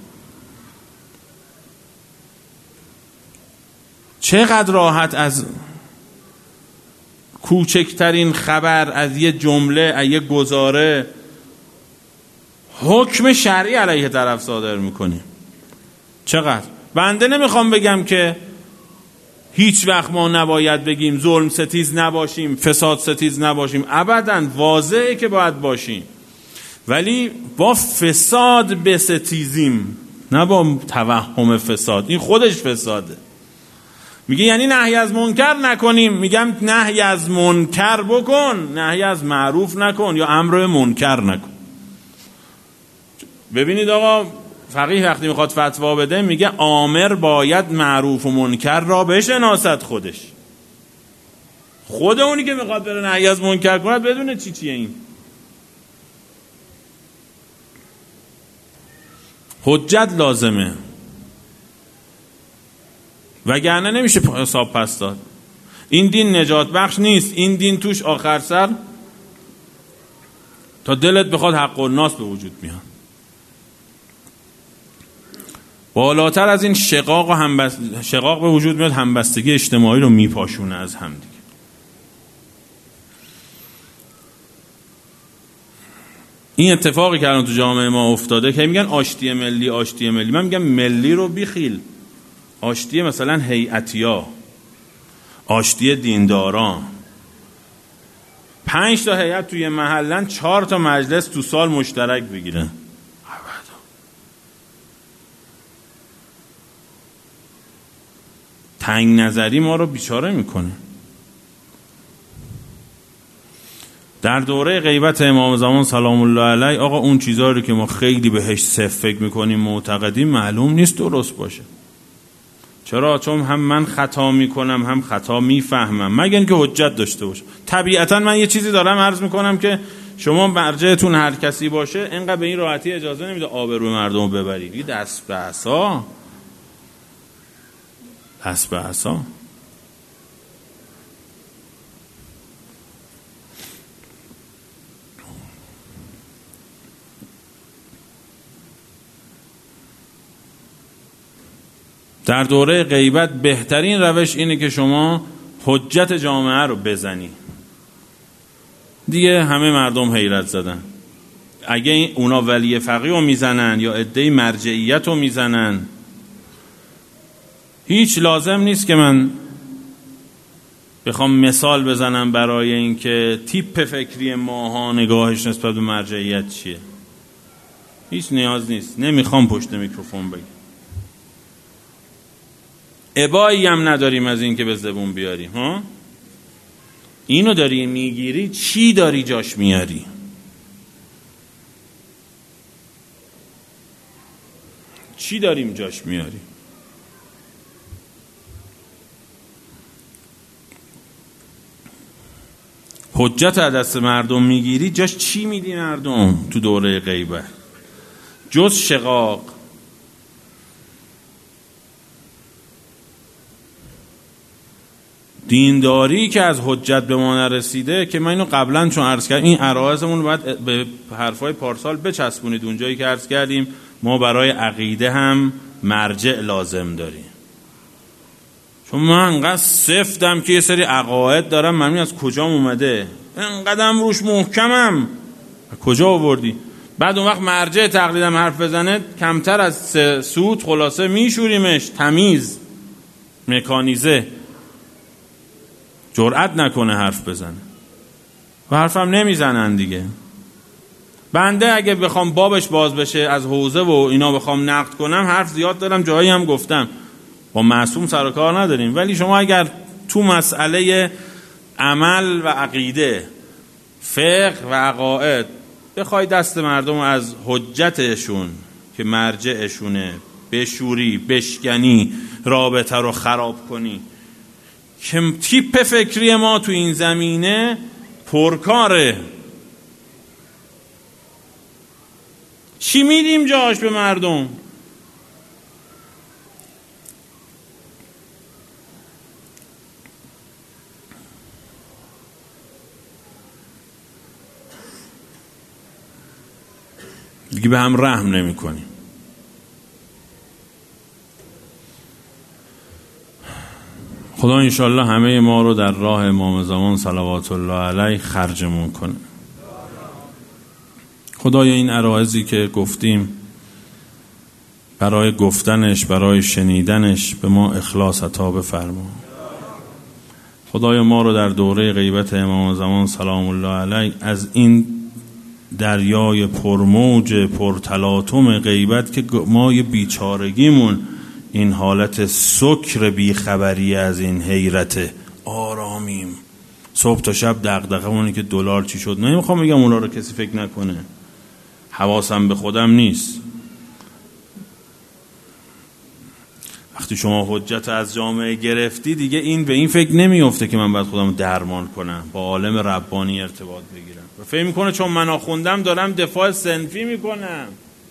چقدر راحت از کوچکترین خبر، از یه جمله، از یه گزاره حکم شرعی علیه طرف صادر میکنیم. چقدر. بنده نمیخوام بگم که هیچ وقت ما نباید بگیم ظلم ستیز نباشیم، فساد ستیز نباشیم. ابداً واضحه که باید باشیم، ولی با فساد بستیزیم، نه با توهم فساد. این خودش فساده. میگه یعنی نهی از منکر نکنیم. میگم نهی از منکر بکن، نهی از معروف نکن یا امر منکر نکن. ببینید آقا، فقیه وقتی میخواد فتوا بده میگه آمر باید معروف و منکر را بشناسد خودش. خود اونی که میخواد بره نهی از منکر کند بدونه چی چیه. این حجت لازمه، وگرنه نمیشه حساب پس داد. این دین نجات بخش نیست. این دین توش آخر سر تا دلت بخواد حق الناس به وجود میاد. بالاتر از این شقاق و همبست... شقاق به وجود میاد، همبستگی اجتماعی رو میپاشونه از هم دیگه. این اتفاقی که الان تو جامعه ما افتاده که میگن آشتی ملی آشتی ملی، من میگم ملی رو بیخیل. آشتی مثلا هیئتیا، آشتی دینداران. پنج تا هیئت توی محلن، چهار تا مجلس تو سال مشترک بگیرن. تنگ نظری ما رو بیچاره میکنه. در دوره غیبت امام زمان سلام الله علیه، آقا اون چیزایی رو که ما خیلی بهش صف فکر میکنیم، معتقدیم، معلوم نیست درست باشه. چرا؟ چون هم من خطا میکنم هم خطا میفهمم، مگر اینکه حجت داشته باشه. طبیعتا من یه چیزی دارم عرض میکنم که شما مرجعتون هر کسی باشه اینقدر به این راحتی اجازه نمیده آبروی مردم رو ببرید. این دست به عصا، دست به عصا. در دوره غیبت بهترین روش اینه که شما حجت جامعه رو بزنی. دیگه همه مردم حیرت زدن. اگه اونا ولی فقیه رو میزنن یا عده مرجعیت رو میزنن، هیچ لازم نیست که من بخوام مثال بزنم برای اینکه تیپ فکری ماها نگاهش نسبت به مرجعیت چیه. هیچ نیاز نیست. نمیخوام پشت میکروفون بگم. ابایی هم نداریم از این که به زبون بیاریم. ها؟ اینو داری میگیری، چی داری جاش میاری؟ چی داریم جاش میاری؟ حجت از دست مردم میگیری، جاش چی میدی مردم تو دوره غیبت؟ جز شقاق. دینداری که از حجت به ما نرسیده، که من اینو قبلا چون عرض کردم، این عرایزمون رو باید به حرفای پارسال بچسبونید. اونجایی که عرض کردیم ما برای عقیده هم مرجع لازم داریم. چون من انقدر سفتم که یه سری عقاید دارم، من از کجا اومده؟ انقدرم روش محکمم، کجا آوردی؟ بعد اون وقت مرجع تقلیدم حرف بزنه، کمتر از سود خلاصه میشوریمش، تمیز، مکانیزه، جرأت نکنه حرف بزنه و حرفم نمیزنن دیگه. بنده اگه بخوام بابش باز بشه از حوزه و اینا بخوام نقد کنم، حرف زیاد دارم، جایی هم گفتم با معصوم سر و کار نداریم. ولی شما اگر تو مسئله عمل و عقیده، فقه و عقاید بخوای دست مردم از حجتشون که مرجعشونه بشوری، بشکنی، رابطه رو خراب کنی. که تیپ فکری ما تو این زمینه پرکاره. چی میدیم جاش به مردم؟ دیگه به هم رحم نمی کنیم. خدا انشالله همه ما رو در راه امام زمان صلوات الله علیه خرجمون کنه. خدای این عرایضی که گفتیم برای گفتنش، برای شنیدنش به ما اخلاص عطا بفرما. خدای ما رو در دوره غیبت امام زمان سلام الله علیه از این دریای پرموج پرتلاطم غیبت که ما یه بیچارگیمون این حالت سکر بیخبری از این حیرت آرامیم، صبح تا شب دغدغه اونی که دلار چی شد. نمیخوام بگم اونا رو کسی فکر نکنه، حواسم به خودم نیست. وقتی شما حجت از جامعه گرفتی دیگه این به این فکر نمیفته که من باید خودم درمان کنم، با عالم ربانی ارتباط بگیرم و فکر میکنه چون من آخوندم دارم دفاع صنفی میکنم.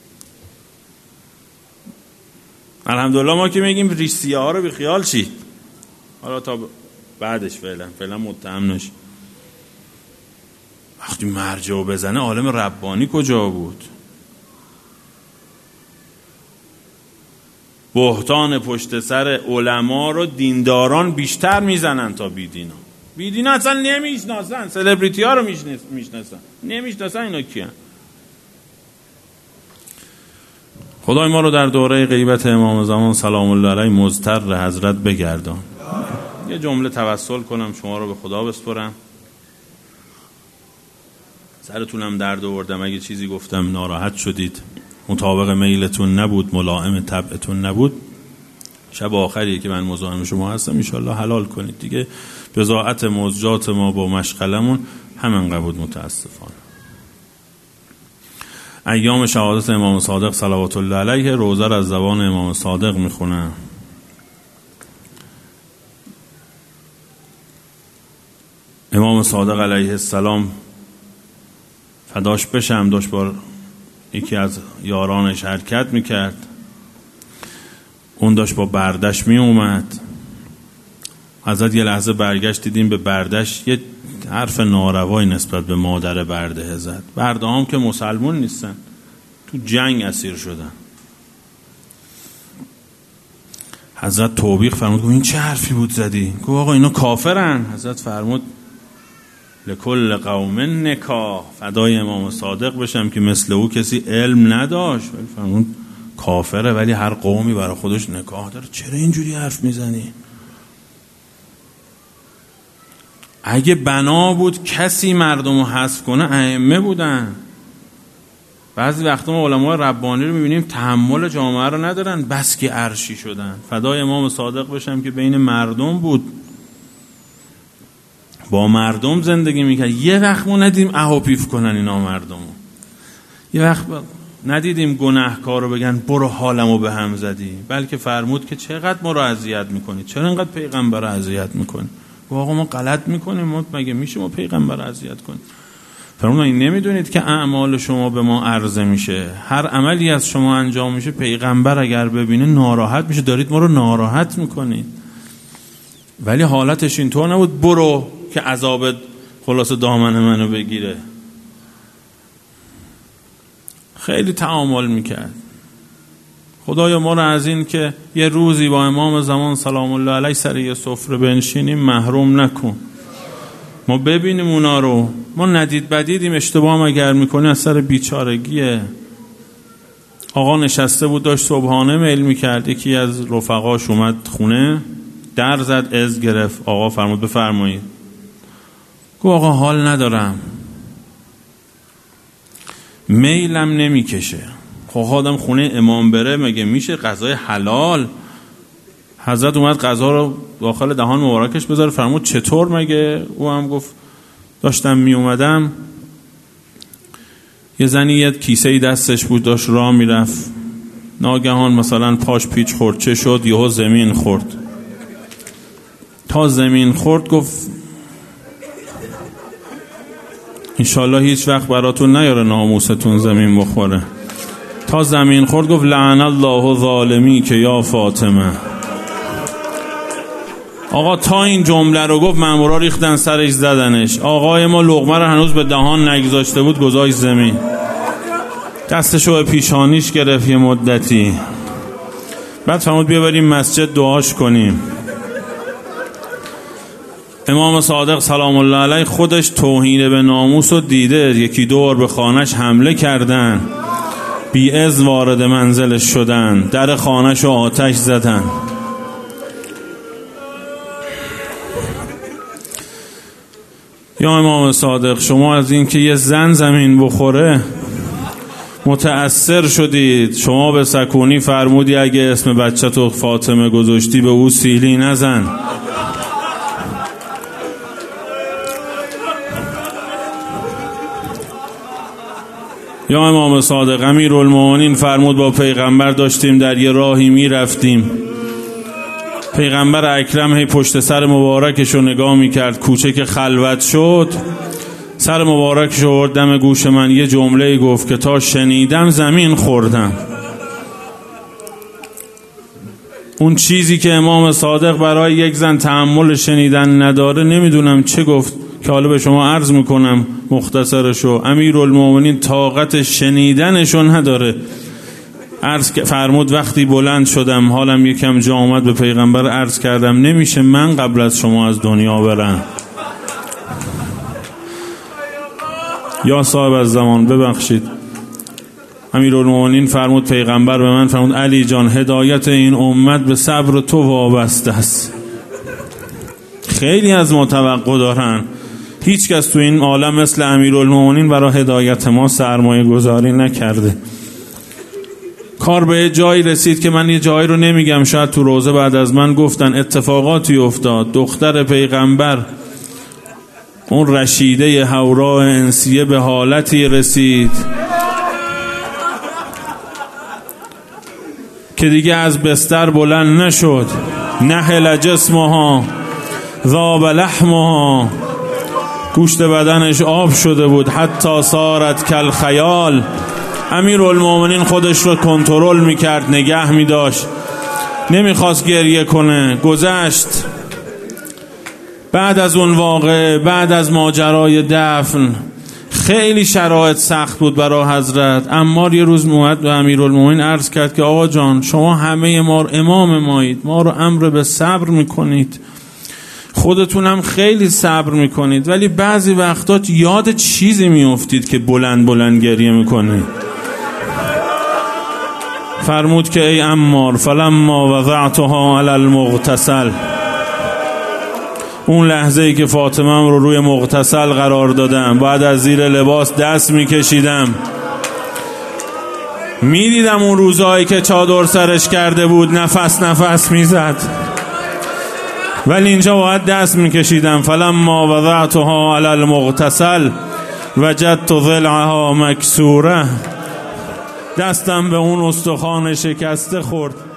الحمدلله ما که میگیم ریسیه ها رو بی خیال شید، حالا تا بعدش فعلا فعلا متهم نشید. وقتی مرجع بزنه عالم ربانی کجا بود؟ بهتان پشت سر علما رو دینداران بیشتر میزنن تا بیدینا. بیدینا اصلا نمیشناسن، سلبریتی ها رو میشناسن، نمیشناسن اینا کیان. خدای ما رو در دوره غیبت امام زمان سلام الله علیه مضطر حضرت بگردان. یه جمله توسل کنم شما رو به خدا بسپرم. سرتونم درد آوردم، اگه چیزی گفتم ناراحت شدید، مطابق میلتون نبود، ملائم طبعتون نبود، شب آخریه که من مزاحم شما هستم، انشالله حلال کنید دیگه. بضاعت موجات ما با مشغلمون همین بود متاسفانه. ایام شهادت امام صادق صلوات الله علیه روزه از زبان امام صادق میخونم. امام صادق علیه السلام فداش بشم داشت با یکی از یارانش حرکت میکرد، اون داشت با بردش میومد. حضرت یه لحظه برگشت، دیدیم به بردش یه حرف ناروایی نسبت به مادر برده زد. برده هم که مسلمون نیستن، تو جنگ اسیر شدن. حضرت توبیخ فرمود، گفت این چه حرفی بود زدی؟ گفت آقا اینا کافرن. حضرت فرمود لکل قوم نکاح، فدای امام صادق بشم که مثل او کسی علم نداشت. فرمود کافره ولی هر قومی برای خودش نکاح داره. چرا اینجوری حرف میزنی؟ اگه بنا بود کسی مردم رو حذف کنه ائمه بودن. بعضی وقتا ما علمای ربانی رو میبینیم تحمل جامعه رو ندارن، بس که عرشی شدن. فدای امام صادق بشم که بین مردم بود، با مردم زندگی میکرد. یه وقت ما ندیدیم اهاپیف کنن اینا مردم، یه وقت ندیدیم گناهکار رو بگن برو حالمو به هم زدی، بلکه فرمود که چقدر ما رو اذیت میکنی، چرا اینقدر پیغمبر رو اذیت میکنی؟ آقا ما غلط میکنیم، ما مگه میشه ما پیغمبر رو اذیت کنیم؟ فرمود این نمیدونید که اعمال شما به ما عرضه میشه، هر عملی از شما انجام میشه پیغمبر اگر ببینه ناراحت میشه، دارید ما رو ناراحت میکنید. ولی حالتش اینطور نبود برو که عذاب خلاص دامن منو بگیره. خیلی تعامل میکرد. خدایا ما رو از این که یه روزی با امام زمان سلام الله علیه سر یه سفره بنشینیم محروم نکن. ما ببینیم اونا رو، ما ندید بدیدیم، اشتباه هم اگر میکنی از سر بیچارگیه. آقا نشسته بود داشت صبحانه میل میکرد، یکی از رفقاش اومد خونه، در زد، از گرفت. آقا فرمود بفرمایید. گفت آقا حال ندارم، میلم نمیکشه. خب آدم خونه امام بره مگه میشه غذای حلال؟ حضرت اومد غذا رو داخل دهان مبارکش بذاره. فرمود چطور مگه؟ او هم گفت داشتم می اومدم یه زنی یه کیسه ای دستش بود داشت راه میرفت، ناگهان مثلا پاش پیچ خورد، چه شد؟ یهو زمین خورد. تا زمین خورد گفت انشالله هیچ وقت براتون نیاره ناموستون زمین بخوره. تا زمین خورد گفت لعن الله ظالمی که یا فاطمه. آقا تا این جمله رو گفت مامورا ریختن سرش زدنش. آقای ما لقمه رو هنوز به دهان نگذاشته بود گذاشت زمین، دستشو به پیشانیش گرفت یه مدتی، بعد فرمود بیا بریم مسجد دعاش کنیم. امام صادق سلام الله علیه خودش توهین به ناموس رو دیده، یکی دو بار به خانهش حمله کردن، بی اذن وارد منزلش شدن، در خانهش رو آتش زدن. یا امام صادق شما از این که یه زن زمین بخوره متأثر شدید، شما به سکونی فرمودی اگه اسم بچه تو فاطمه گذاشتی به او سیلی نزن. یا امام صادق امیرالمومنین فرمود با پیغمبر داشتیم در یه راهی می رفتیم، پیغمبر اکرم هی پشت سر مبارکش رو نگاه می کرد، کوچه که خلوت شد سر مبارکش رو برد دم گوش من، یه جمله گفت که تا شنیدم زمین خوردم. اون چیزی که امام صادق برای یک زن تحمل شنیدن نداره نمیدونم چه گفت که حالا به شما عرض میکنم مختصرشو. امیرالمومنین طاقت شنیدنشو نداره. عرض فرمود وقتی بلند شدم حالم یکم جا اومد، به پیغمبر عرض کردم نمیشه من قبل از شما از دنیا برم. یا صاحب از زمان ببخشید. امیرالمومنین فرمود پیغمبر به من فرمود علی جان هدایت این امت به صبر تو وابسته است. خیلی از ما توقع دارن، هیچ کس تو این عالم مثل امیرالمومنین برای هدایت ما سرمایه گذاری نکرده. کار به جایی رسید که من یه جایی رو نمیگم، شاید تو روزه بعد از من گفتن، اتفاقاتی افتاد. دختر پیغمبر اون رشیده حورا انسیه به حالتی رسید که دیگه از بستر بلند نشد. نحل جسمها ذاب لحمها، گوشت بدنش آب شده بود. حتی صارت کل خیال. امیرالمومنین خودش رو کنترل میکرد، نگه میداشت، نمیخواست گریه کنه. گذشت. بعد از اون واقعه، بعد از ماجرای دفن، خیلی شرایط سخت بود برای حضرت. عمار یه روز موعد به امیرالمومنین عرض کرد که آقا جان شما همه ما رو امام مایید، ما رو امر به صبر میکنید، خودتون هم خیلی صبر میکنید، ولی بعضی وقتا یاد چیزی میافتید که بلند بلند گریه میکنید. فرمود که ای عمار فلما وضعتها علی المغتسل، اون لحظه ای که فاطمه رو روی مغتسل قرار دادم، بعد از زیر لباس دست میکشیدم، میدیدم اون روزایی که چادر سرش کرده بود نفس نفس میزد، ولی اینجا باید دست میکشیدم. فلما وضعتها علی المغتسل وجدت ضلعها مکسوره، دستم به اون استخوان شکسته خورد.